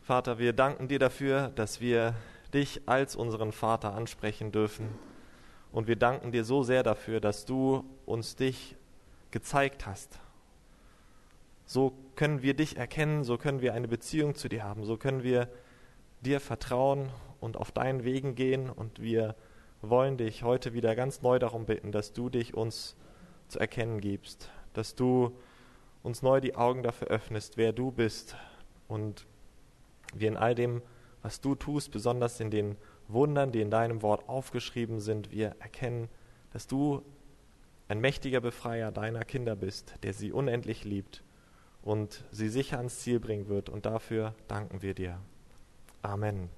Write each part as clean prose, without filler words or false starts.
Vater, wir danken dir dafür, dass wir dich als unseren Vater ansprechen dürfen. Und wir danken dir so sehr dafür, dass du uns dich gezeigt hast. So können wir dich erkennen, so können wir eine Beziehung zu dir haben, so können wir dir vertrauen und auf deinen Wegen gehen. Und wir wollen dich heute wieder ganz neu darum bitten, dass du dich uns zu erkennen gibst, dass du uns neu die Augen dafür öffnest, wer du bist. Und wir in all dem, was du tust, besonders in den Wundern, die in deinem Wort aufgeschrieben sind, wir erkennen, dass du ein mächtiger Befreier deiner Kinder bist, der sie unendlich liebt und sie sicher ans Ziel bringen wird. Und dafür danken wir dir. Amen.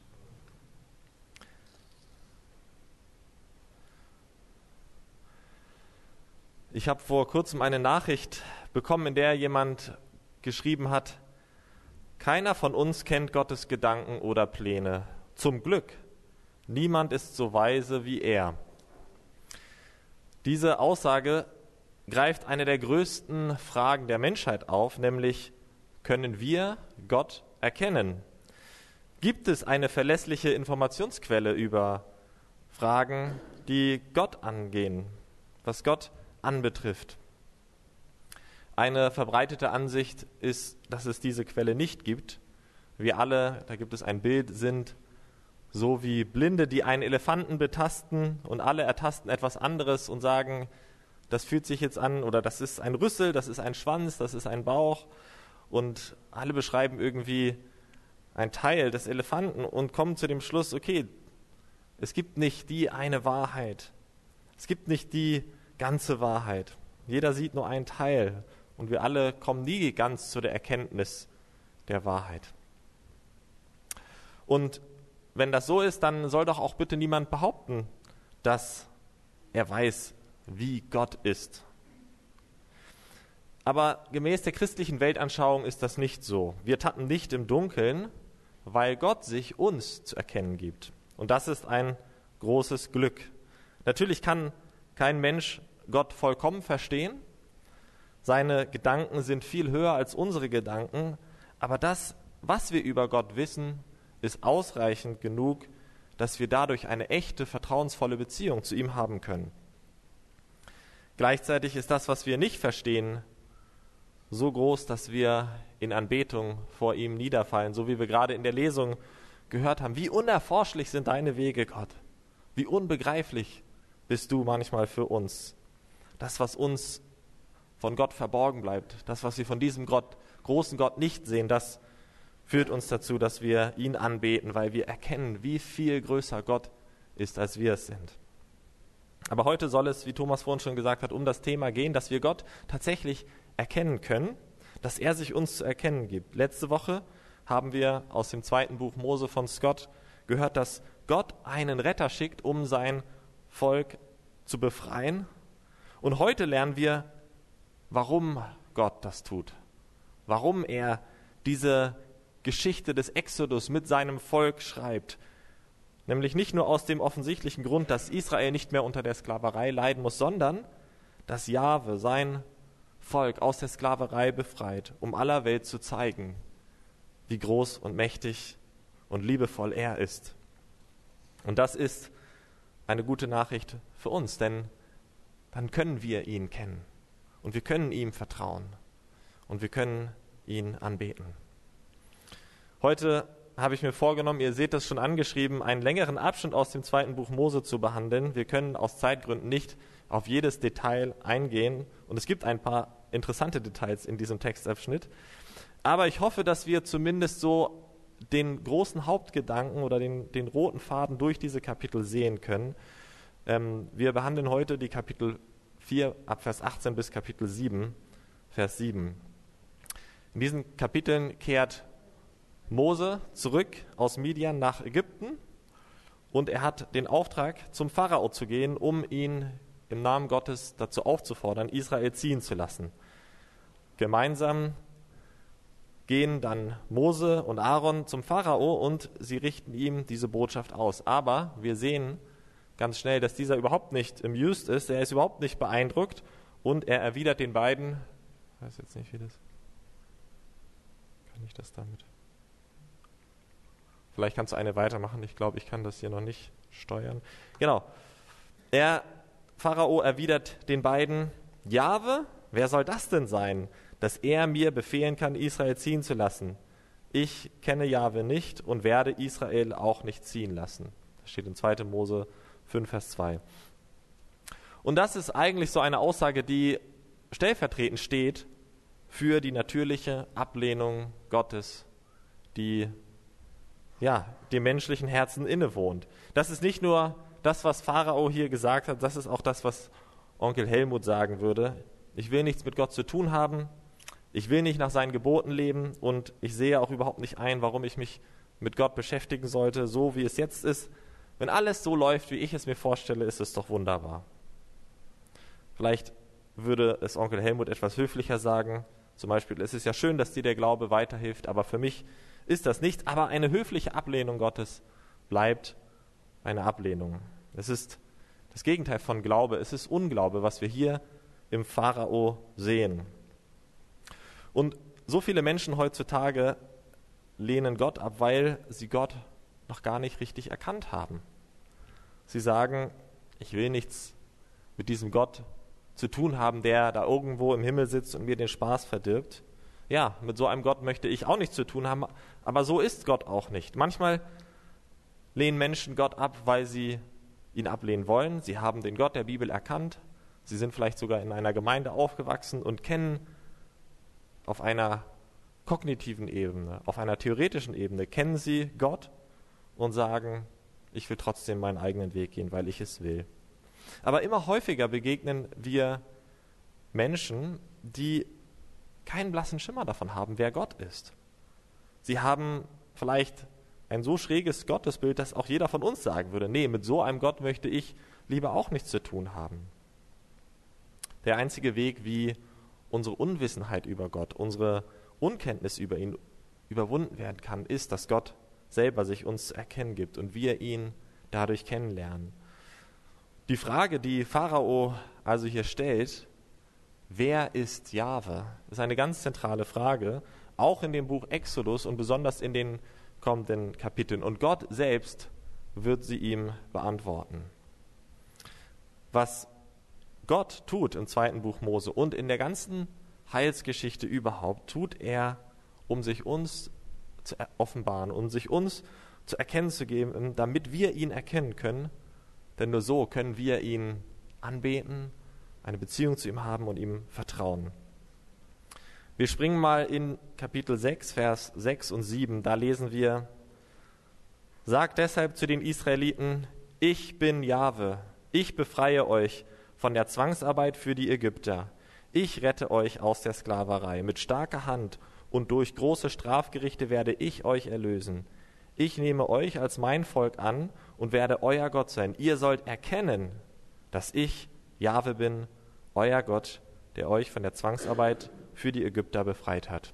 Ich habe vor kurzem eine Nachricht bekommen, in der jemand geschrieben hat: Keiner von uns kennt Gottes Gedanken oder Pläne. Zum Glück. Niemand ist so weise wie er. Diese Aussage greift eine der größten Fragen der Menschheit auf, nämlich: Können wir Gott erkennen? Gibt es eine verlässliche Informationsquelle über Fragen, die Gott angehen, was Gott anbetrifft? Eine verbreitete Ansicht ist, dass es diese Quelle nicht gibt. Wir alle, da gibt es ein Bild, sind so wie Blinde, die einen Elefanten betasten, und alle ertasten etwas anderes und sagen, das fühlt sich jetzt an, oder das ist ein Rüssel, das ist ein Schwanz, das ist ein Bauch, und alle beschreiben irgendwie ein Teil des Elefanten und kommen zu dem Schluss, okay, es gibt nicht die eine Wahrheit, es gibt nicht die ganze Wahrheit. Jeder sieht nur einen Teil und wir alle kommen nie ganz zu der Erkenntnis der Wahrheit. Und wenn das so ist, dann soll doch auch bitte niemand behaupten, dass er weiß, wie Gott ist. Aber gemäß der christlichen Weltanschauung ist das nicht so. Wir tappen nicht im Dunkeln, weil Gott sich uns zu erkennen gibt. Und das ist ein großes Glück. Natürlich kann kein Mensch Gott vollkommen verstehen. Seine Gedanken sind viel höher als unsere Gedanken. Aber das, was wir über Gott wissen, ist ausreichend genug, dass wir dadurch eine echte, vertrauensvolle Beziehung zu ihm haben können. Gleichzeitig ist das, was wir nicht verstehen, so groß, dass wir in Anbetung vor ihm niederfallen, so wie wir gerade in der Lesung gehört haben. Wie unerforschlich sind deine Wege, Gott. Wie unbegreiflich bist du manchmal für uns. Das, was uns von Gott verborgen bleibt, das, was wir von diesem großen Gott nicht sehen, das führt uns dazu, dass wir ihn anbeten, weil wir erkennen, wie viel größer Gott ist, als wir es sind. Aber heute soll es, wie Thomas vorhin schon gesagt hat, um das Thema gehen, dass wir Gott tatsächlich erkennen können, dass er sich uns zu erkennen gibt. Letzte Woche haben wir aus dem 2. Buch Mose von Scott gehört, dass Gott einen Retter schickt, um sein Volk zu befreien. Und heute lernen wir, warum Gott das tut. Warum er diese Geschichte des Exodus mit seinem Volk schreibt. Nämlich nicht nur aus dem offensichtlichen Grund, dass Israel nicht mehr unter der Sklaverei leiden muss, sondern dass Jahwe sein Volk aus der Sklaverei befreit, um aller Welt zu zeigen, wie groß und mächtig und liebevoll er ist. Und das ist eine gute Nachricht für uns, denn dann können wir ihn kennen und wir können ihm vertrauen und wir können ihn anbeten. Heute habe ich mir vorgenommen, ihr seht das schon angeschrieben, einen längeren Abschnitt aus dem 2. Buch Mose zu behandeln. Wir können aus Zeitgründen nicht auf jedes Detail eingehen und es gibt ein paar interessante Details in diesem Textabschnitt. Aber ich hoffe, dass wir zumindest so den großen Hauptgedanken oder den roten Faden durch diese Kapitel sehen können. Wir behandeln heute die Kapitel 4 ab Vers 18 bis Kapitel 7, Vers 7. In diesen Kapiteln kehrt Mose zurück aus Midian nach Ägypten und er hat den Auftrag, zum Pharao zu gehen, um ihn im Namen Gottes dazu aufzufordern, Israel ziehen zu lassen. Gemeinsam gehen dann Mose und Aaron zum Pharao und sie richten ihm diese Botschaft aus. Aber wir sehen ganz schnell, dass dieser überhaupt nicht amused ist, er ist überhaupt nicht beeindruckt und er erwidert den beiden, ich weiß jetzt nicht, wie das, kann ich das damit? Vielleicht kannst du eine weitermachen. Ich glaube, ich kann das hier noch nicht steuern. Genau. Pharao erwidert den beiden, Jahwe, wer soll das denn sein, dass er mir befehlen kann, Israel ziehen zu lassen? Ich kenne Jahwe nicht und werde Israel auch nicht ziehen lassen. Das steht in 2. Mose 5, Vers 2. Und das ist eigentlich so eine Aussage, die stellvertretend steht für die natürliche Ablehnung Gottes, die dem menschlichen Herzen innewohnt. Das ist nicht nur das, was Pharao hier gesagt hat, das ist auch das, was Onkel Helmut sagen würde. Ich will nichts mit Gott zu tun haben, ich will nicht nach seinen Geboten leben und ich sehe auch überhaupt nicht ein, warum ich mich mit Gott beschäftigen sollte, so wie es jetzt ist. Wenn alles so läuft, wie ich es mir vorstelle, ist es doch wunderbar. Vielleicht würde es Onkel Helmut etwas höflicher sagen, zum Beispiel, es ist ja schön, dass dir der Glaube weiterhilft, aber für mich ist das nichts. Aber eine höfliche Ablehnung Gottes bleibt eine Ablehnung. Es ist das Gegenteil von Glaube, es ist Unglaube, was wir hier im Pharao sehen. Und so viele Menschen heutzutage lehnen Gott ab, weil sie Gott noch gar nicht richtig erkannt haben. Sie sagen, ich will nichts mit diesem Gott zu tun haben, der da irgendwo im Himmel sitzt und mir den Spaß verdirbt. Ja, mit so einem Gott möchte ich auch nichts zu tun haben, aber so ist Gott auch nicht. Manchmal lehnen Menschen Gott ab, weil sie ihn ablehnen wollen. Sie haben den Gott der Bibel erkannt. Sie sind vielleicht sogar in einer Gemeinde aufgewachsen und kennen auf einer kognitiven Ebene, auf einer theoretischen Ebene, kennen sie Gott und sagen, ich will trotzdem meinen eigenen Weg gehen, weil ich es will. Aber immer häufiger begegnen wir Menschen, die keinen blassen Schimmer davon haben, wer Gott ist. Sie haben vielleicht ein so schräges Gottesbild, dass auch jeder von uns sagen würde, nee, mit so einem Gott möchte ich lieber auch nichts zu tun haben. Der einzige Weg, wie unsere Unwissenheit über Gott, unsere Unkenntnis über ihn überwunden werden kann, ist, dass Gott selber sich uns zu erkennen gibt und wir ihn dadurch kennenlernen. Die Frage, die Pharao also hier stellt, wer ist Jahwe, ist eine ganz zentrale Frage, auch in dem Buch Exodus und besonders in den kommenden Kapiteln. Und Gott selbst wird sie ihm beantworten. Was Gott tut im 2. Buch Mose und in der ganzen Heilsgeschichte überhaupt, tut er, um sich uns zu offenbaren, um sich uns zu erkennen zu geben, damit wir ihn erkennen können. Denn nur so können wir ihn anbeten, eine Beziehung zu ihm haben und ihm vertrauen. Wir springen mal in Kapitel 6, Vers 6 und 7. Da lesen wir, sagt deshalb zu den Israeliten, ich bin Jahwe, ich befreie euch von der Zwangsarbeit für die Ägypter. Ich rette euch aus der Sklaverei. Mit starker Hand und durch große Strafgerichte werde ich euch erlösen. Ich nehme euch als mein Volk an und werde euer Gott sein. Ihr sollt erkennen, dass ich Jahwe bin, euer Gott, der euch von der Zwangsarbeit für die Ägypter befreit hat.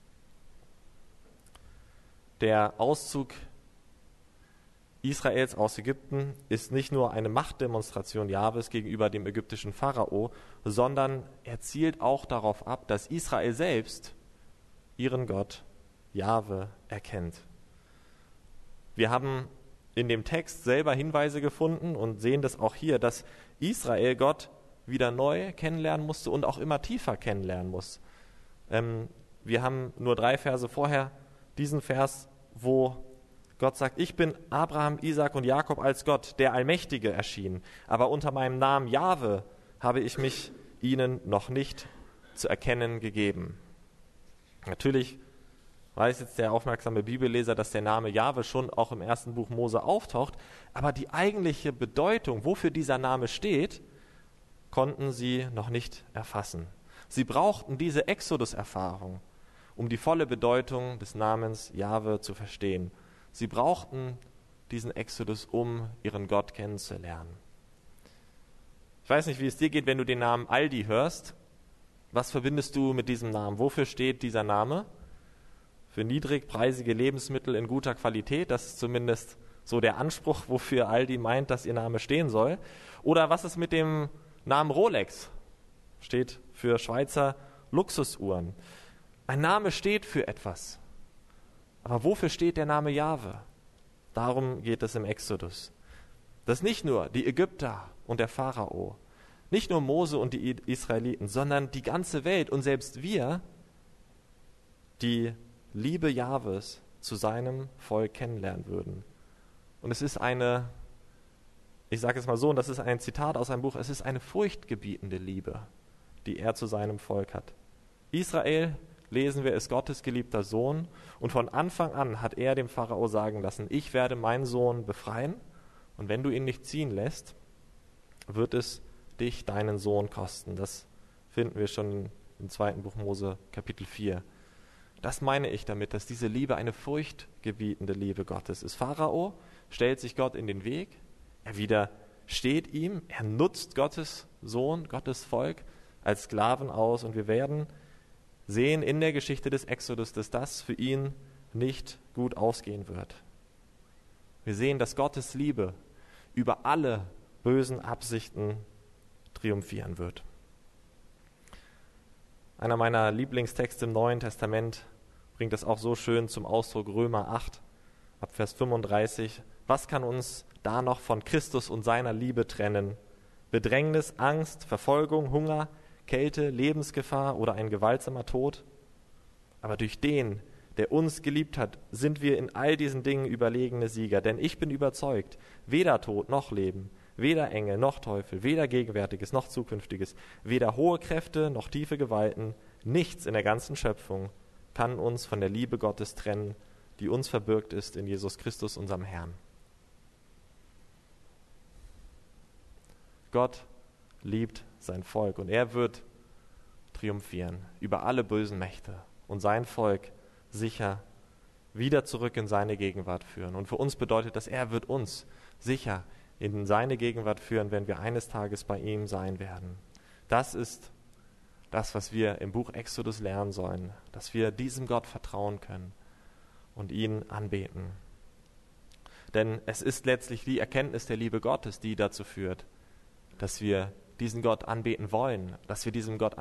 Der Auszug Israels aus Ägypten ist nicht nur eine Machtdemonstration Jahwes gegenüber dem ägyptischen Pharao, sondern er zielt auch darauf ab, dass Israel selbst ihren Gott Jahwe erkennt. Wir haben in dem Text selber Hinweise gefunden und sehen das auch hier, dass Israel Gott wieder neu kennenlernen musste und auch immer tiefer kennenlernen muss. Wir haben nur 3 Verse vorher diesen Vers, wo Gott sagt, ich bin Abraham, Isaak und Jakob als Gott, der Allmächtige, erschienen. Aber unter meinem Namen Jahwe habe ich mich ihnen noch nicht zu erkennen gegeben. Natürlich weiß jetzt der aufmerksame Bibelleser, dass der Name Jahwe schon auch im 1. Buch Mose auftaucht, aber die eigentliche Bedeutung, wofür dieser Name steht, konnten sie noch nicht erfassen. Sie brauchten diese Exodus-Erfahrung, um die volle Bedeutung des Namens Jahwe zu verstehen. Sie brauchten diesen Exodus, um ihren Gott kennenzulernen. Ich weiß nicht, wie es dir geht, wenn du den Namen Aldi hörst. Was verbindest du mit diesem Namen? Wofür steht dieser Name? Für niedrigpreisige Lebensmittel in guter Qualität. Das ist zumindest so der Anspruch, wofür Aldi meint, dass ihr Name stehen soll. Oder was ist mit dem Namen Rolex? Steht für Schweizer Luxusuhren. Ein Name steht für etwas. Aber wofür steht der Name Jahwe? Darum geht es im Exodus. Dass nicht nur die Ägypter und der Pharao, nicht nur Mose und die Israeliten, sondern die ganze Welt und selbst wir die Liebe Jahwes zu seinem Volk kennenlernen würden. Und es ist ich sage es mal so, und das ist ein Zitat aus einem Buch, es ist eine furchtgebietende Liebe, die er zu seinem Volk hat. Israel, lesen wir, ist Gottes geliebter Sohn und von Anfang an hat er dem Pharao sagen lassen, ich werde meinen Sohn befreien und wenn du ihn nicht ziehen lässt, wird es dich deinen Sohn kosten. Das finden wir schon im 2. Buch Mose, Kapitel 4. Das meine ich damit, dass diese Liebe eine furchtgebietende Liebe Gottes ist. Pharao stellt sich Gott in den Weg, er widersteht ihm, er nutzt Gottes Sohn, Gottes Volk als Sklaven aus und wir werden sehen in der Geschichte des Exodus, dass das für ihn nicht gut ausgehen wird. Wir sehen, dass Gottes Liebe über alle bösen Absichten triumphieren wird. Einer meiner Lieblingstexte im Neuen Testament bringt das auch so schön zum Ausdruck, Römer 8, ab Vers 35. Was kann uns da noch von Christus und seiner Liebe trennen? Bedrängnis, Angst, Verfolgung, Hunger, Kälte, Lebensgefahr oder ein gewaltsamer Tod? Aber durch den, der uns geliebt hat, sind wir in all diesen Dingen überlegene Sieger. Denn ich bin überzeugt, weder Tod noch Leben, weder Engel noch Teufel, weder Gegenwärtiges noch Zukünftiges, weder hohe Kräfte noch tiefe Gewalten, nichts in der ganzen Schöpfung kann uns von der Liebe Gottes trennen, die uns verbürgt ist in Jesus Christus, unserem Herrn. Gott liebt sein Volk und er wird triumphieren über alle bösen Mächte und sein Volk sicher wieder zurück in seine Gegenwart führen. Und für uns bedeutet das, er wird uns sicher in seine Gegenwart führen, wenn wir eines Tages bei ihm sein werden. Das ist das, was wir im Buch Exodus lernen sollen, dass wir diesem Gott vertrauen können und ihn anbeten. Denn es ist letztlich die Erkenntnis der Liebe Gottes, die dazu führt, dass wir diesen Gott anbeten wollen, dass wir diesem Gott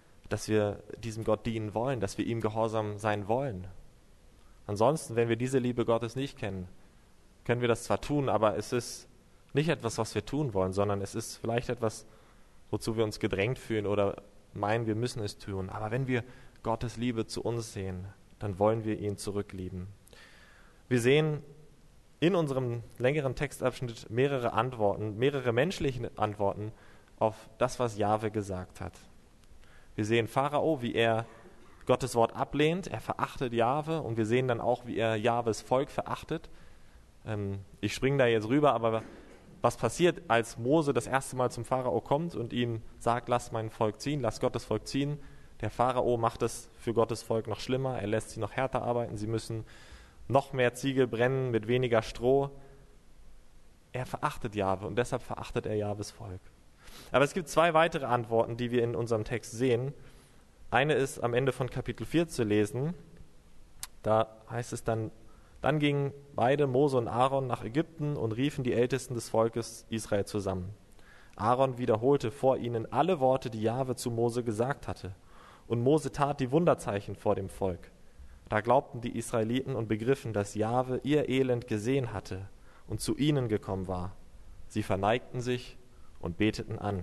dienen wollen, dass wir ihm gehorsam sein wollen. Ansonsten, wenn wir diese Liebe Gottes nicht kennen, können wir das zwar tun, aber es ist nicht etwas, was wir tun wollen, sondern es ist vielleicht etwas, wozu wir uns gedrängt fühlen oder meinen, wir müssen es tun. Aber wenn wir Gottes Liebe zu uns sehen, dann wollen wir ihn zurücklieben. Wir sehen in unserem längeren Textabschnitt mehrere menschliche Antworten auf das, was Jahwe gesagt hat. Wir sehen Pharao, wie er Gottes Wort ablehnt, er verachtet Jahwe und wir sehen dann auch, wie er Jahwes Volk verachtet. Ich springe da jetzt rüber, aber was passiert, als Mose das erste Mal zum Pharao kommt und ihm sagt, lass mein Volk ziehen, lass Gottes Volk ziehen. Der Pharao macht es für Gottes Volk noch schlimmer, er lässt sie noch härter arbeiten, sie müssen noch mehr Ziegel brennen mit weniger Stroh. Er verachtet Jahwe und deshalb verachtet er Jahwes Volk. Aber es gibt zwei weitere Antworten, die wir in unserem Text sehen. Eine ist am Ende von Kapitel 4 zu lesen. Da heißt es dann gingen beide, Mose und Aaron, nach Ägypten und riefen die Ältesten des Volkes Israel zusammen. Aaron wiederholte vor ihnen alle Worte, die Jahwe zu Mose gesagt hatte. Und Mose tat die Wunderzeichen vor dem Volk. Da glaubten die Israeliten und begriffen, dass Jahwe ihr Elend gesehen hatte und zu ihnen gekommen war. Sie verneigten sich und beteten an.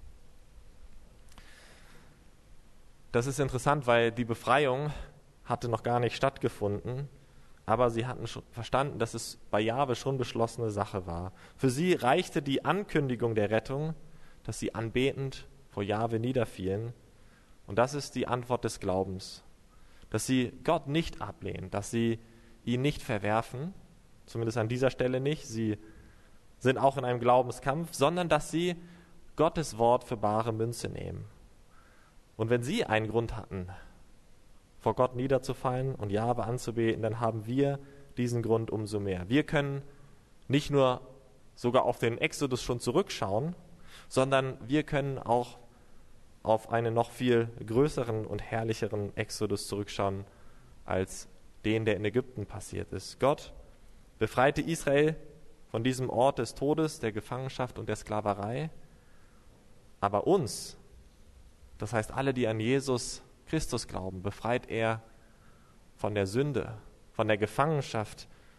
Das ist interessant, weil die Befreiung hatte noch gar nicht stattgefunden, aber sie hatten schon verstanden, dass es bei Jahwe schon beschlossene Sache war. Für sie reichte die Ankündigung der Rettung, dass sie anbetend vor Jahwe niederfielen. Und das ist die Antwort des Glaubens, dass sie Gott nicht ablehnen, dass sie ihn nicht verwerfen, zumindest an dieser Stelle nicht, sie sind auch in einem Glaubenskampf, sondern dass sie Gottes Wort für bare Münze nehmen. Und wenn sie einen Grund hatten, vor Gott niederzufallen und Jahwe anzubeten, dann haben wir diesen Grund umso mehr. Wir können nicht nur sogar auf den Exodus schon zurückschauen, sondern wir können auch auf einen noch viel größeren und herrlicheren Exodus zurückschauen, als den, der in Ägypten passiert ist. Gott befreite Israel von diesem Ort des Todes, der Gefangenschaft und der Sklaverei, aber uns, das heißt alle, die an Jesus Christus glauben, befreit er von der Sünde, von der Gefangenschaft,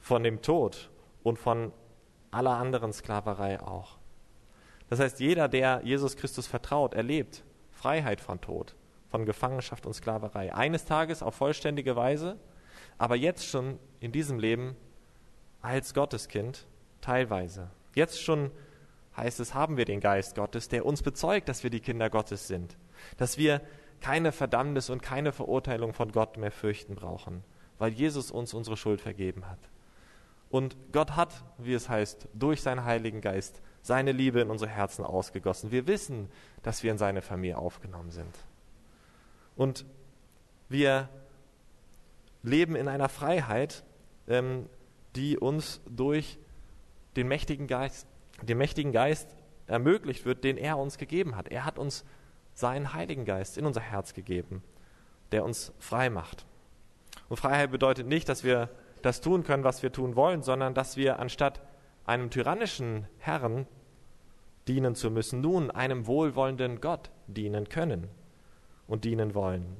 von dem Tod und von aller anderen Sklaverei auch. Das heißt, jeder, der Jesus Christus vertraut, erlebt Freiheit von Tod, von Gefangenschaft und Sklaverei. Eines Tages auf vollständige Weise, aber jetzt schon in diesem Leben als Gotteskind teilweise. Jetzt schon heißt es, haben wir den Geist Gottes, der uns bezeugt, dass wir die Kinder Gottes sind, dass wir keine Verdammnis und keine Verurteilung von Gott mehr fürchten brauchen, weil Jesus uns unsere Schuld vergeben hat. Und Gott hat, wie es heißt, durch seinen Heiligen Geist seine Liebe in unsere Herzen ausgegossen. Wir wissen, dass wir in seine Familie aufgenommen sind. Und wir leben in einer Freiheit, die uns durch den mächtigen Geist ermöglicht wird, den er uns gegeben hat. Er hat uns seinen Heiligen Geist in unser Herz gegeben, der uns frei macht. Und Freiheit bedeutet nicht, dass wir das tun können, was wir tun wollen, sondern dass wir anstatt einem tyrannischen Herrn dienen zu müssen, nun einem wohlwollenden Gott dienen können und dienen wollen.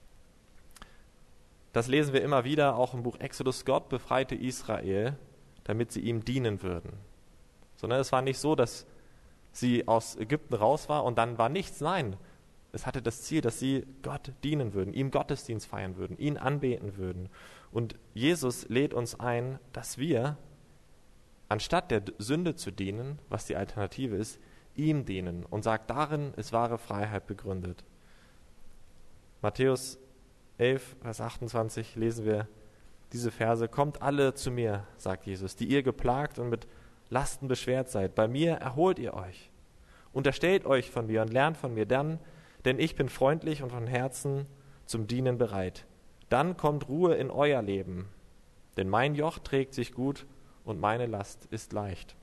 Das lesen wir immer wieder, auch im Buch Exodus. Gott befreite Israel, damit sie ihm dienen würden. Sondern es war nicht so, dass sie aus Ägypten raus war und dann war nichts. Nein, es hatte das Ziel, dass sie Gott dienen würden, ihm Gottesdienst feiern würden, ihn anbeten würden. Und Jesus lädt uns ein, dass wir, anstatt der Sünde zu dienen, was die Alternative ist, ihm dienen und sagt, darin ist wahre Freiheit begründet. Matthäus 11, Vers 28 lesen wir diese Verse. Kommt alle zu mir, sagt Jesus, die ihr geplagt und mit Lasten beschwert seid. Bei mir erholt ihr euch. Unterstellt euch von mir und lernt von mir dann, denn ich bin freundlich und von Herzen zum Dienen bereit. Dann kommt Ruhe in euer Leben, denn mein Joch trägt sich gut und meine Last ist leicht.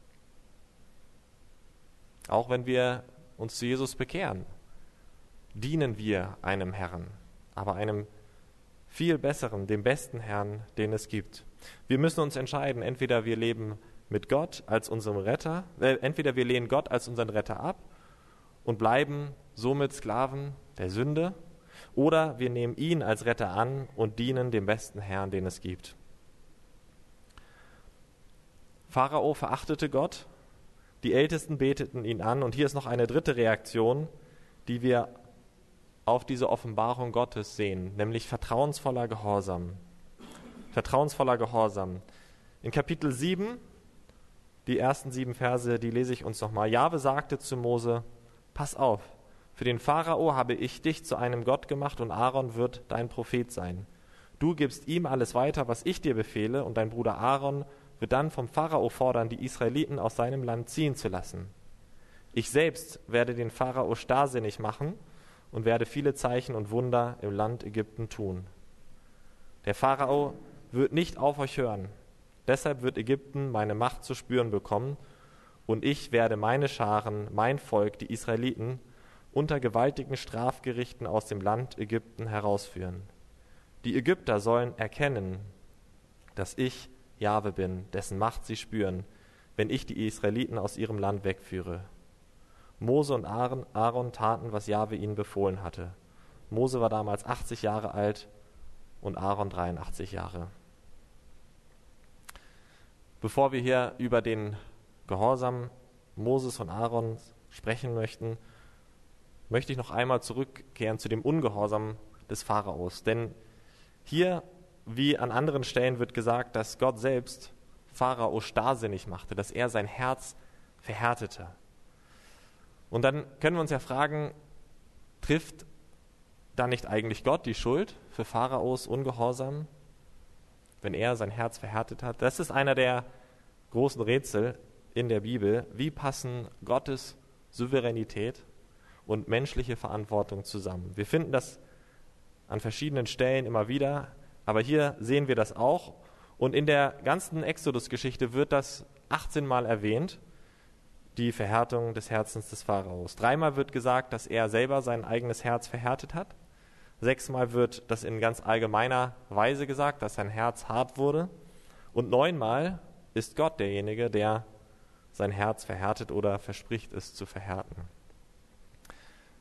Auch wenn wir uns zu Jesus bekehren, dienen wir einem Herrn, aber einem viel besseren, dem besten Herrn, den es gibt. Wir müssen uns entscheiden, entweder wir leben mit Gott als unserem Retter, entweder wir lehnen Gott als unseren Retter ab und bleiben somit Sklaven der Sünde, oder wir nehmen ihn als Retter an und dienen dem besten Herrn, den es gibt. Pharao verachtete Gott, die Ältesten beteten ihn an, und hier ist noch eine dritte Reaktion, die wir auf diese Offenbarung Gottes sehen, nämlich vertrauensvoller Gehorsam. Vertrauensvoller Gehorsam. In Kapitel 7, die ersten 7 Verse, die lese ich uns nochmal. Jahwe sagte zu Mose, pass auf, für den Pharao habe ich dich zu einem Gott gemacht und Aaron wird dein Prophet sein. Du gibst ihm alles weiter, was ich dir befehle, und dein Bruder Aaron wird dann vom Pharao fordern, die Israeliten aus seinem Land ziehen zu lassen. Ich selbst werde den Pharao starrsinnig machen und werde viele Zeichen und Wunder im Land Ägypten tun. Der Pharao wird nicht auf euch hören. Deshalb wird Ägypten meine Macht zu spüren bekommen, und ich werde meine Scharen, mein Volk, die Israeliten, unter gewaltigen Strafgerichten aus dem Land Ägypten herausführen. Die Ägypter sollen erkennen, dass ich Jahwe bin, dessen Macht sie spüren, wenn ich die Israeliten aus ihrem Land wegführe. Mose und Aaron taten, was Jahwe ihnen befohlen hatte. Mose war damals 80 Jahre alt und Aaron 83 Jahre. Bevor wir hier über den Gehorsam Moses und Aarons sprechen möchte ich noch einmal zurückkehren zu dem Ungehorsam des Pharaos. Denn hier, wie an anderen Stellen, wird gesagt, dass Gott selbst Pharao starrsinnig machte, dass er sein Herz verhärtete. Und dann können wir uns ja fragen, trifft da nicht eigentlich Gott die Schuld für Pharaos Ungehorsam, wenn er sein Herz verhärtet hat? Das ist einer der großen Rätsel in der Bibel. Wie passen Gottes Souveränität und menschliche Verantwortung zusammen? Wir finden das an verschiedenen Stellen immer wieder, aber hier sehen wir das auch. Und in der ganzen Exodus-Geschichte wird das 18 Mal erwähnt, die Verhärtung des Herzens des Pharaos. 3-mal wird gesagt, dass er selber sein eigenes Herz verhärtet hat. 6-mal wird das in ganz allgemeiner Weise gesagt, dass sein Herz hart wurde. Und 9-mal ist Gott derjenige, der sein Herz verhärtet oder verspricht, es zu verhärten.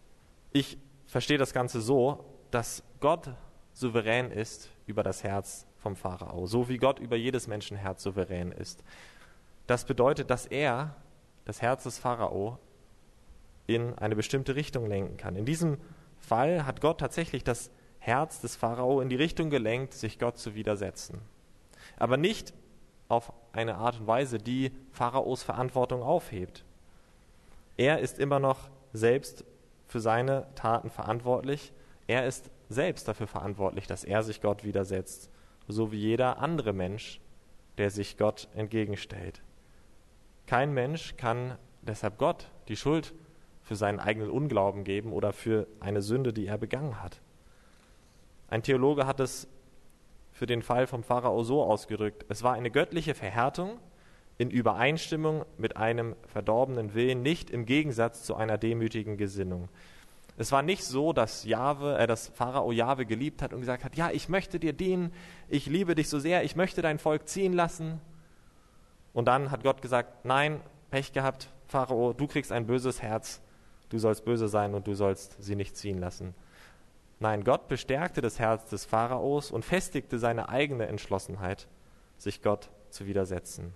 Ich verstehe das Ganze so, dass Gott souverän ist über das Herz vom Pharao, so wie Gott über jedes Menschenherz souverän ist. Das bedeutet, dass er das Herz des Pharao in eine bestimmte Richtung lenken kann. In diesem Fall hat Gott tatsächlich das Herz des Pharao in die Richtung gelenkt, sich Gott zu widersetzen. Aber nicht auf eine Art und Weise, die Pharaos Verantwortung aufhebt. Er ist immer noch selbst für seine Taten verantwortlich. Er ist selbst dafür verantwortlich, dass er sich Gott widersetzt, so wie jeder andere Mensch, der sich Gott entgegenstellt. Kein Mensch kann deshalb Gott die Schuld für seinen eigenen Unglauben geben oder für eine Sünde, die er begangen hat. Ein Theologe hat es für den Fall vom Pharao so ausgedrückt: Es war eine göttliche Verhärtung in Übereinstimmung mit einem verdorbenen Willen, nicht im Gegensatz zu einer demütigen Gesinnung. Es war nicht so, dass Pharao Jahwe geliebt hat und gesagt hat: Ja, ich möchte dir dienen, ich liebe dich so sehr, ich möchte dein Volk ziehen lassen. Und dann hat Gott gesagt: Nein, Pech gehabt, Pharao, du kriegst ein böses Herz, du sollst böse sein und du sollst sie nicht ziehen lassen. Nein, Gott bestärkte das Herz des Pharaos und festigte seine eigene Entschlossenheit, sich Gott zu widersetzen.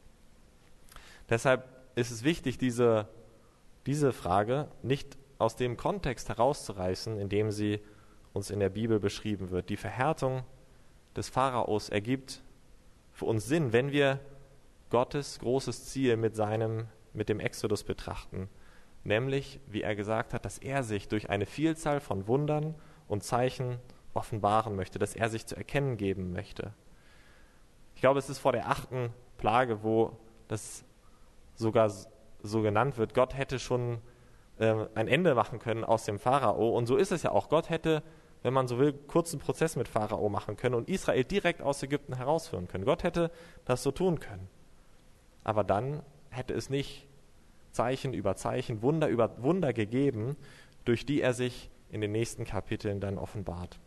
Deshalb ist es wichtig, diese Frage nicht aus dem Kontext herauszureißen, in dem sie uns in der Bibel beschrieben wird. Die Verhärtung des Pharaos ergibt für uns Sinn, wenn wir Gottes großes Ziel mit dem Exodus betrachten. Nämlich, wie er gesagt hat, dass er sich durch eine Vielzahl von Wundern und Zeichen offenbaren möchte, dass er sich zu erkennen geben möchte. Ich glaube, es ist vor der 8. Plage, wo das sogar so genannt wird, Gott hätte schon ein Ende machen können aus dem Pharao. Und so ist es ja auch. Gott hätte, wenn man so will, kurzen Prozess mit Pharao machen können und Israel direkt aus Ägypten herausführen können. Gott hätte das so tun können. Aber dann hätte es nicht Zeichen über Zeichen, Wunder über Wunder gegeben, durch die er sich in den nächsten Kapiteln dann offenbart.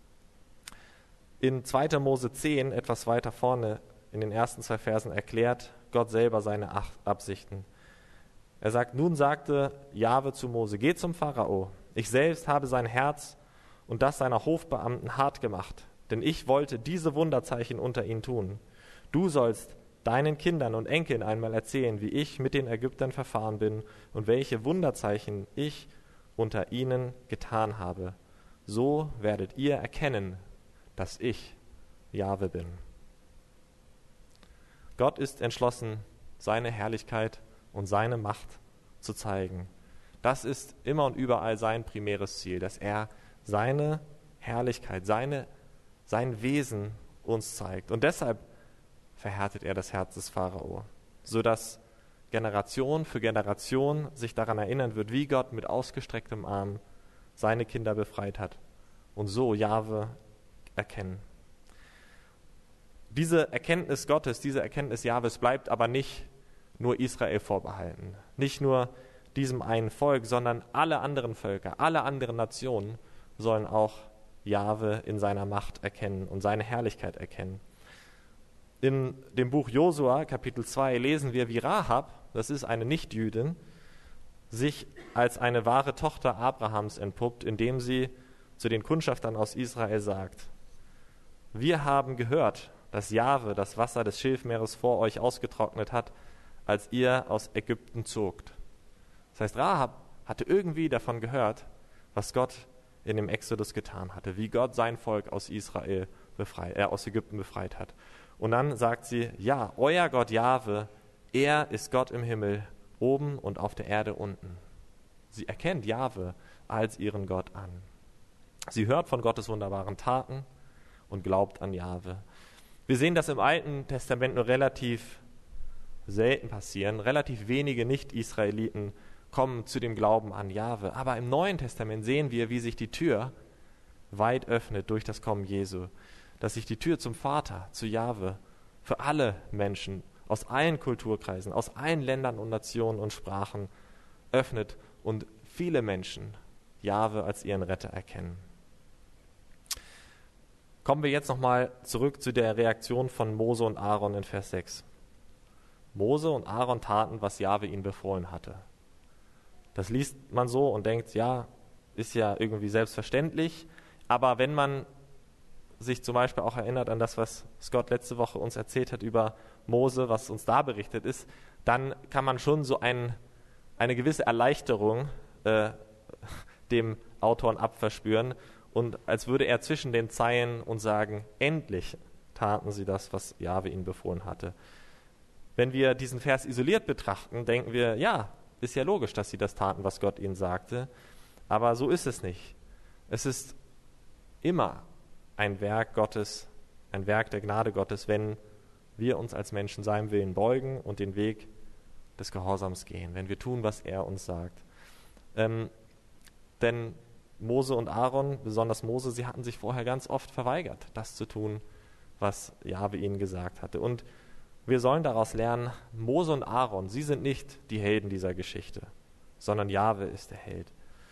In 2. Mose 10, etwas weiter vorne, in den ersten 2 Versen, erklärt Gott selber seine Absichten. Er sagt: Nun sagte Jahwe zu Mose: Geh zum Pharao. Ich selbst habe sein Herz und das seiner Hofbeamten hart gemacht, denn ich wollte diese Wunderzeichen unter ihnen tun. Du sollst deinen Kindern und Enkeln einmal erzählen, wie ich mit den Ägyptern verfahren bin und welche Wunderzeichen ich unter ihnen getan habe. So werdet ihr erkennen, dass ich Jahwe bin. Gott ist entschlossen, seine Herrlichkeit und seine Macht zu zeigen. Das ist immer und überall sein primäres Ziel, dass er seine Herrlichkeit, sein Wesen uns zeigt. Und deshalb verhärtet er das Herz des Pharao, sodass Generation für Generation sich daran erinnern wird, wie Gott mit ausgestrecktem Arm seine Kinder befreit hat und so Jahwe erkennen. Diese Erkenntnis Gottes, diese Erkenntnis Jahwes bleibt aber nicht nur Israel vorbehalten, nicht nur diesem einen Volk, sondern alle anderen Völker, alle anderen Nationen sollen auch Jahwe in seiner Macht erkennen und seine Herrlichkeit erkennen. In dem Buch Josua, Kapitel 2, lesen wir, wie Rahab, das ist eine Nichtjüdin, sich als eine wahre Tochter Abrahams entpuppt, indem sie zu den Kundschaftern aus Israel sagt: Wir haben gehört, dass Jahwe das Wasser des Schilfmeeres vor euch ausgetrocknet hat, als ihr aus Ägypten zogt. Das heißt, Rahab hatte irgendwie davon gehört, was Gott in dem Exodus getan hatte, wie Gott sein Volk aus aus Ägypten befreit hat. Und dann sagt sie: Ja, euer Gott Jahwe, er ist Gott im Himmel, oben und auf der Erde unten. Sie erkennt Jahwe als ihren Gott an. Sie hört von Gottes wunderbaren Taten und glaubt an Jahwe. Wir sehen das im Alten Testament nur relativ selten passieren. Relativ wenige Nicht-Israeliten kommen zu dem Glauben an Jahwe. Aber im Neuen Testament sehen wir, wie sich die Tür weit öffnet durch das Kommen Jesu. Dass sich die Tür zum Vater, zu Jahwe, für alle Menschen aus allen Kulturkreisen, aus allen Ländern und Nationen und Sprachen öffnet und viele Menschen Jahwe als ihren Retter erkennen. Kommen wir jetzt nochmal zurück zu der Reaktion von Mose und Aaron in Vers 6. Mose und Aaron taten, was Jahwe ihnen befohlen hatte. Das liest man so und denkt, ja, ist ja irgendwie selbstverständlich, aber wenn man sich zum Beispiel auch erinnert an das, was Scott letzte Woche uns erzählt hat über Mose, was uns da berichtet ist, dann kann man schon so eine gewisse Erleichterung dem Autoren abverspüren und als würde er zwischen den Zeilen uns sagen, endlich taten sie das, was Jahwe ihnen befohlen hatte. Wenn wir diesen Vers isoliert betrachten, denken wir, ja, ist ja logisch, dass sie das taten, was Gott ihnen sagte, aber so ist es nicht. Es ist immer ein Werk Gottes, ein Werk der Gnade Gottes, wenn wir uns als Menschen seinem Willen beugen und den Weg des Gehorsams gehen, wenn wir tun, was er uns sagt. Denn Mose und Aaron, besonders Mose, sie hatten sich vorher ganz oft verweigert, das zu tun, was Jahwe ihnen gesagt hatte. Und wir sollen daraus lernen, Mose und Aaron, sie sind nicht die Helden dieser Geschichte, sondern Jahwe ist der Held.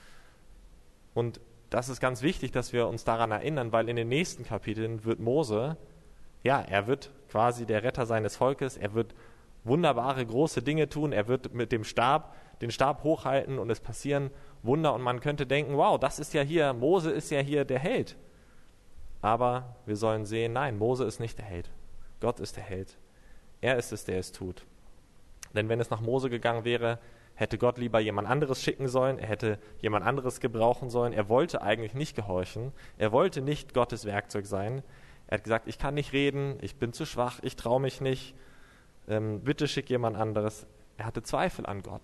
Und das ist ganz wichtig, dass wir uns daran erinnern, weil in den nächsten Kapiteln wird Mose, ja, er wird quasi der Retter seines Volkes, er wird wunderbare, große Dinge tun, er wird mit dem Stab, den Stab hochhalten und es passieren Wunder und man könnte denken, wow, das ist ja hier, Mose ist ja hier der Held. Aber wir sollen sehen, nein, Mose ist nicht der Held. Gott ist der Held. Er ist es, der es tut. Denn wenn es nach Mose gegangen wäre, hätte Gott lieber jemand anderes schicken sollen, er hätte jemand anderes gebrauchen sollen. Er wollte eigentlich nicht gehorchen. Er wollte nicht Gottes Werkzeug sein. Er hat gesagt, ich kann nicht reden, ich bin zu schwach, ich traue mich nicht. Bitte schick jemand anderes. Er hatte Zweifel an Gott.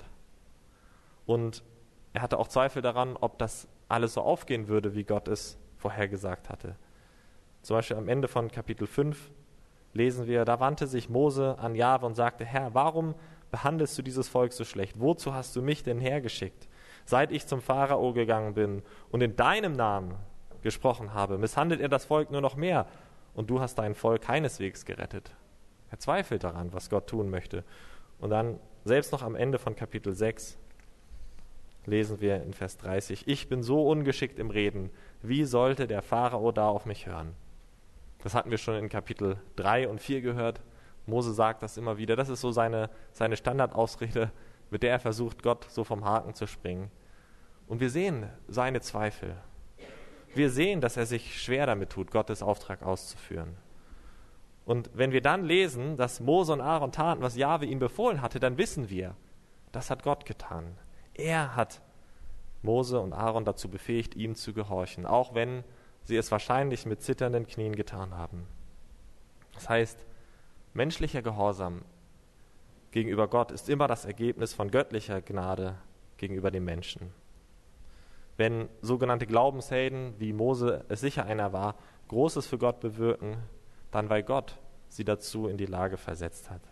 Und er hatte auch Zweifel daran, ob das alles so aufgehen würde, wie Gott es vorhergesagt hatte. Zum Beispiel am Ende von Kapitel 5 lesen wir, da wandte sich Mose an Jahwe und sagte, Herr, warum behandelst du dieses Volk so schlecht? Wozu hast du mich denn hergeschickt? Seit ich zum Pharao gegangen bin und in deinem Namen gesprochen habe, misshandelt er das Volk nur noch mehr und du hast dein Volk keineswegs gerettet. Er zweifelt daran, was Gott tun möchte. Und dann, selbst noch am Ende von Kapitel 6, lesen wir in Vers 30, ich bin so ungeschickt im Reden, wie sollte der Pharao da auf mich hören? Das hatten wir schon in Kapitel 3 und 4 gehört. Mose sagt das immer wieder. Das ist so seine Standardausrede, mit der er versucht, Gott so vom Haken zu springen. Und wir sehen seine Zweifel. Wir sehen, dass er sich schwer damit tut, Gottes Auftrag auszuführen. Und wenn wir dann lesen, dass Mose und Aaron taten, was Jahwe ihnen befohlen hatte, dann wissen wir, das hat Gott getan. Er hat Mose und Aaron dazu befähigt, ihm zu gehorchen, auch wenn sie es wahrscheinlich mit zitternden Knien getan haben. Das heißt, menschlicher Gehorsam gegenüber Gott ist immer das Ergebnis von göttlicher Gnade gegenüber dem Menschen. Wenn sogenannte Glaubenshelden, wie Mose es sicher einer war, Großes für Gott bewirken, dann weil Gott sie dazu in die Lage versetzt hat.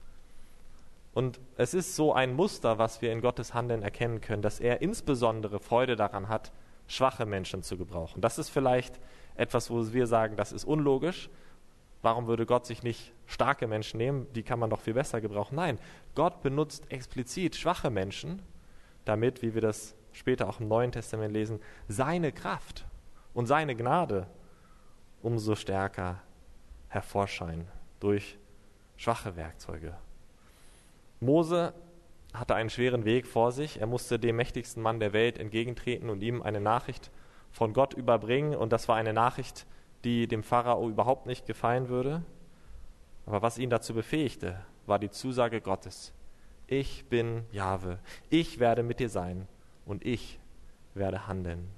Und es ist so ein Muster, was wir in Gottes Handeln erkennen können, dass er insbesondere Freude daran hat, schwache Menschen zu gebrauchen. Das ist vielleicht etwas, wo wir sagen, das ist unlogisch. Warum würde Gott sich nicht starke Menschen nehmen? Die kann man doch viel besser gebrauchen. Nein, Gott benutzt explizit schwache Menschen, damit, wie wir das später auch im Neuen Testament lesen, seine Kraft und seine Gnade umso stärker hervorscheinen durch schwache Werkzeuge. Mose hatte einen schweren Weg vor sich. Er musste dem mächtigsten Mann der Welt entgegentreten und ihm eine Nachricht von Gott überbringen. Und das war eine Nachricht, die dem Pharao überhaupt nicht gefallen würde. Aber was ihn dazu befähigte, war die Zusage Gottes. Ich bin Jahwe, ich werde mit dir sein und ich werde handeln.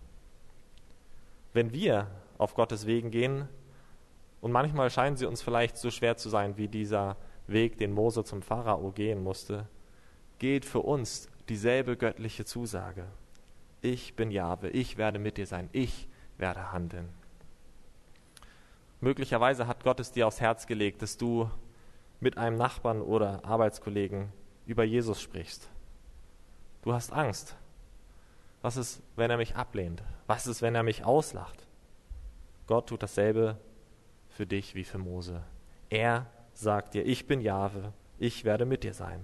Wenn wir auf Gottes Wegen gehen, und manchmal scheinen sie uns vielleicht so schwer zu sein wie dieser Weg, den Mose zum Pharao gehen musste, gilt für uns dieselbe göttliche Zusage. Ich bin Jahwe, ich werde mit dir sein, ich werde handeln. Möglicherweise hat Gott es dir aufs Herz gelegt, dass du mit einem Nachbarn oder Arbeitskollegen über Jesus sprichst. Du hast Angst. Was ist, wenn er mich ablehnt? Was ist, wenn er mich auslacht? Gott tut dasselbe für dich wie für Mose. Er sagt dir, ich bin Jahwe, ich werde mit dir sein.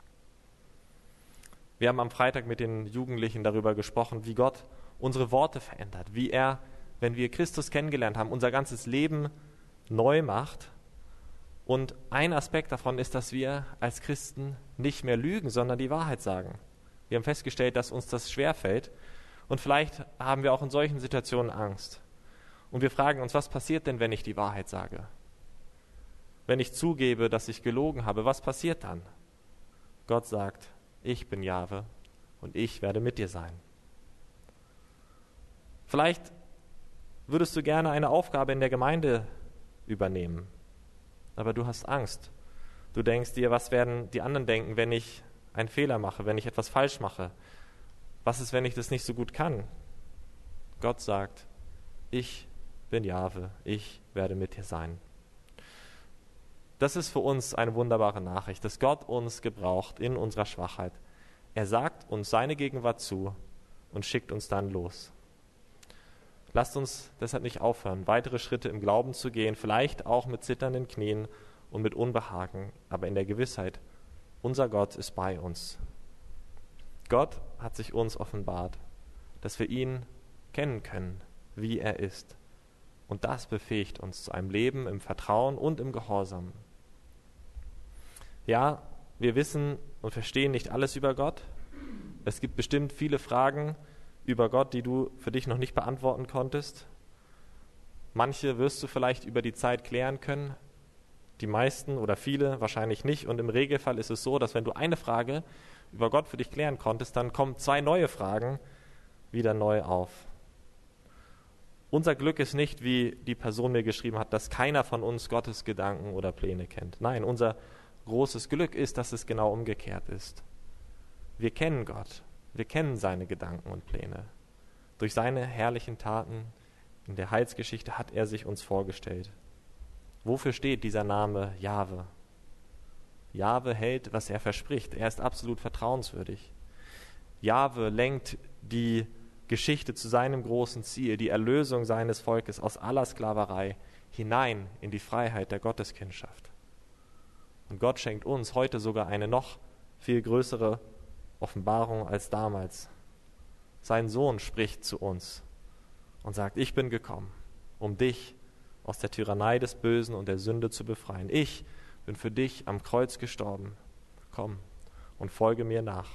Wir haben am Freitag mit den Jugendlichen darüber gesprochen, wie Gott unsere Worte verändert, wie er, wenn wir Christus kennengelernt haben, unser ganzes Leben neu macht. Und ein Aspekt davon ist, dass wir als Christen nicht mehr lügen, sondern die Wahrheit sagen. Wir haben festgestellt, dass uns das schwerfällt und vielleicht haben wir auch in solchen Situationen Angst. Und wir fragen uns, was passiert denn, wenn ich die Wahrheit sage? Wenn ich zugebe, dass ich gelogen habe, was passiert dann? Gott sagt, ich bin Jahwe und ich werde mit dir sein. Vielleicht würdest du gerne eine Aufgabe in der Gemeinde übernehmen, aber du hast Angst. Du denkst dir, was werden die anderen denken, wenn ich einen Fehler mache, wenn ich etwas falsch mache? Was ist, wenn ich das nicht so gut kann? Gott sagt, ich bin Jahwe, ich werde mit dir sein. Das ist für uns eine wunderbare Nachricht, dass Gott uns gebraucht in unserer Schwachheit. Er sagt uns seine Gegenwart zu und schickt uns dann los. Lasst uns deshalb nicht aufhören, weitere Schritte im Glauben zu gehen, vielleicht auch mit zitternden Knien und mit Unbehagen, aber in der Gewissheit, unser Gott ist bei uns. Gott hat sich uns offenbart, dass wir ihn kennen können, wie er ist. Und das befähigt uns zu einem Leben im Vertrauen und im Gehorsam. Ja, wir wissen und verstehen nicht alles über Gott. Es gibt bestimmt viele Fragen über Gott, die du für dich noch nicht beantworten konntest. Manche wirst du vielleicht über die Zeit klären können, die meisten oder viele wahrscheinlich nicht. Und im Regelfall ist es so, dass wenn du eine Frage über Gott für dich klären konntest, dann kommen 2 neue Fragen wieder neu auf. Unser Glück ist nicht, wie die Person mir geschrieben hat, dass keiner von uns Gottes Gedanken oder Pläne kennt. Nein, unser großes Glück ist, dass es genau umgekehrt ist. Wir kennen Gott, wir kennen seine Gedanken und Pläne. Durch seine herrlichen Taten in der Heilsgeschichte hat er sich uns vorgestellt. Wofür steht dieser Name Jahwe? Jahwe hält, was er verspricht. Er ist absolut vertrauenswürdig. Jahwe lenkt die Geschichte zu seinem großen Ziel, die Erlösung seines Volkes aus aller Sklaverei hinein in die Freiheit der Gotteskindschaft. Und Gott schenkt uns heute sogar eine noch viel größere Offenbarung als damals. Sein Sohn spricht zu uns und sagt, ich bin gekommen, um dich aus der Tyrannei des Bösen und der Sünde zu befreien. Ich bin für dich am Kreuz gestorben. Komm und folge mir nach.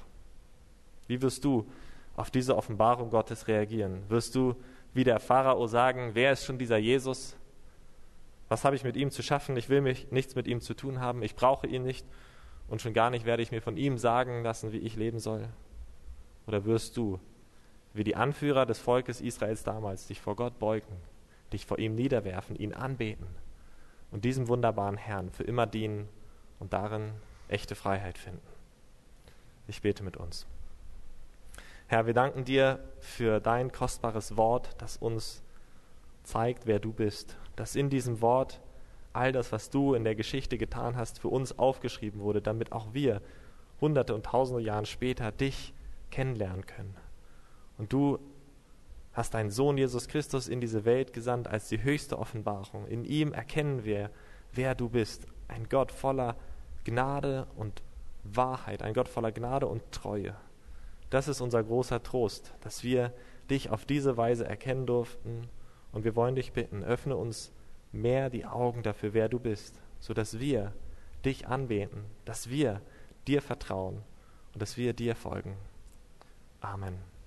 Wie wirst du auf diese Offenbarung Gottes reagieren? Wirst du wie der Pharao sagen, wer ist schon dieser Jesus? Was habe ich mit ihm zu schaffen? Ich will nichts mit ihm zu tun haben. Ich brauche ihn nicht. Und schon gar nicht werde ich mir von ihm sagen lassen, wie ich leben soll. Oder wirst du, wie die Anführer des Volkes Israels damals, dich vor Gott beugen, dich vor ihm niederwerfen, ihn anbeten und diesem wunderbaren Herrn für immer dienen und darin echte Freiheit finden? Ich bete mit uns. Herr, wir danken dir für dein kostbares Wort, das uns zeigt, wer du bist, dass in diesem Wort all das, was du in der Geschichte getan hast, für uns aufgeschrieben wurde, damit auch wir Hunderte und Tausende Jahre später dich kennenlernen können. Und du hast deinen Sohn Jesus Christus in diese Welt gesandt als die höchste Offenbarung. In ihm erkennen wir, wer du bist. Ein Gott voller Gnade und Wahrheit, ein Gott voller Gnade und Treue. Das ist unser großer Trost, dass wir dich auf diese Weise erkennen durften. Und wir wollen dich bitten, öffne uns mehr die Augen dafür, wer du bist, sodass wir dich anbeten, dass wir dir vertrauen und dass wir dir folgen. Amen.